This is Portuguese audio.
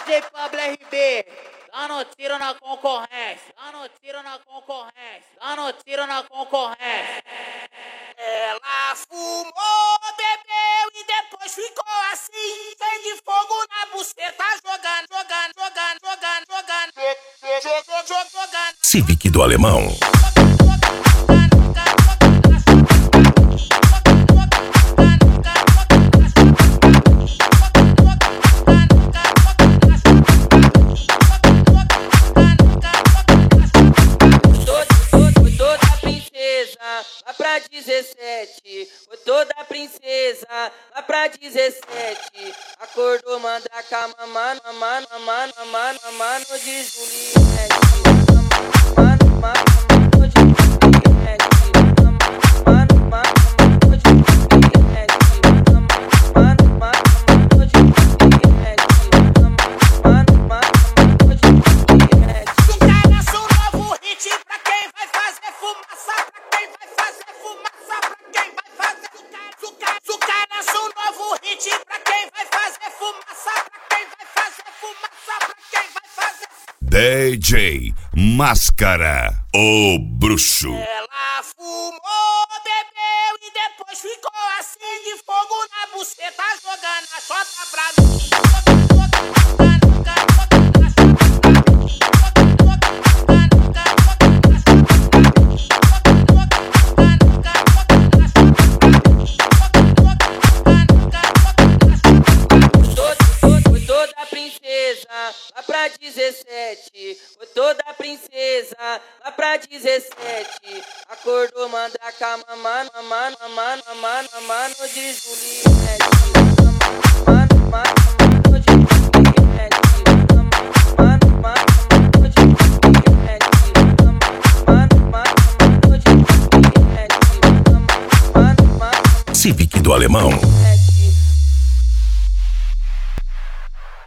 DJ Pablo RB, dando tiro na concorrência, dando tiro na concorrência, dando tiro na concorrência. Ela fumou, bebeu e depois ficou assim, cheio de fogo na buceta, jogando. Civic do Alemão. Lá pra 17, toda princesa, lá pra 17. Acordou mandraca, mamando de Juliette. Mamando de Juliette. DJ Máscara, o bruxo. Ela fumou, bebeu e depois ficou assim, de fogo na buceta, jogando a chota pra mim. Lá pra 17, toda princesa, lá pra 17. Acordou mandraca, mamando de Juliette. Mamando de Juliette. Mamando de Juliette. Civic do Alemão.